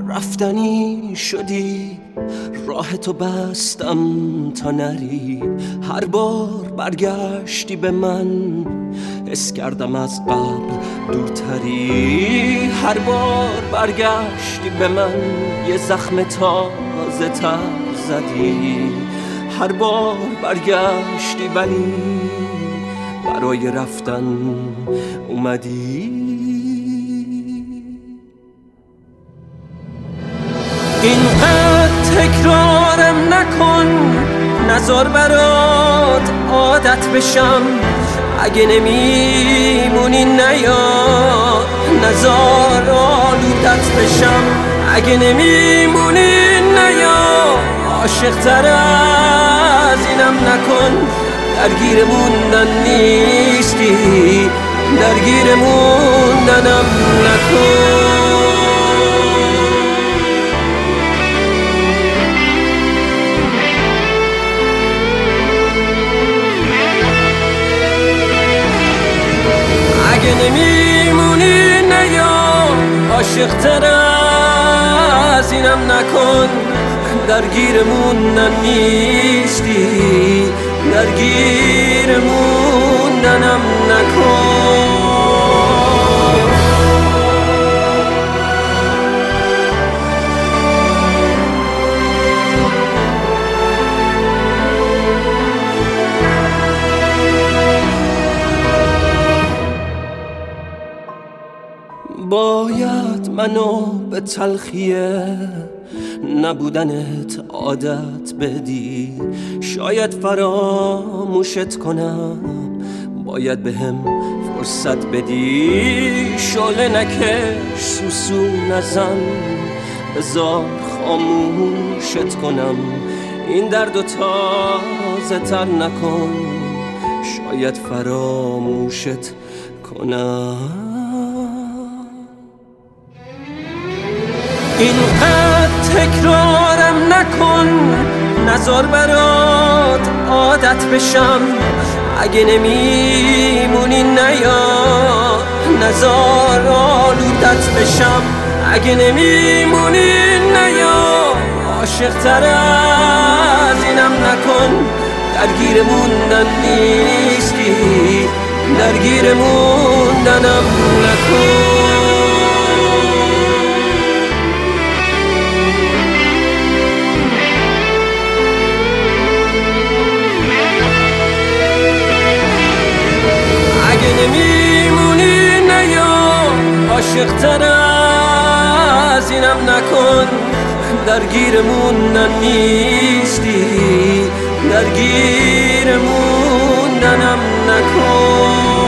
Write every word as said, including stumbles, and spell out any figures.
رفتنی شدی، راه تو بستم تا نری. هر بار برگشتی به من، حس کردم از قبل دورتری. هر بار برگشتی به من، یه زخم تازه تر زدی. هر بار برگشتی ولی برای رفتن اومدی. اینقدر تکرارم نکن، نذار برات عادت بشم. اگه نمیمونی نیا، نذار آلودت بشم. اگه نمیمونی نیا، عاشق تر از اینم نکن. درگیر موندن نیستی، درگیر موندنم نکن. اگه نمیمونی نیا، عاشق تر از اینم نکن. درگیر موندن نیستی، درگیر موندنم نکن. باید منو به تلخیه نبودنت عادت بدی. شاید فراموشت کنم، باید بهم فرصت بدی. شعله نکش، سوسو نزن، بذار خاموشت کنم. این دردو تازه تر نکن، شاید فراموشت کنم. اینقدر تکرارم نکن، نذار برات عادت بشم. اگه نمیمونی نیا، نذار آلودت بشم. اگه نمیمونی نیا، عاشق تر از اینم نکن. درگیر موندن نیستی، درگیر موندنم نکن. نمیمونی نیا، عاشق تر از اینم نکن. درگیر موندن نیستی، درگیر موندنم نکن.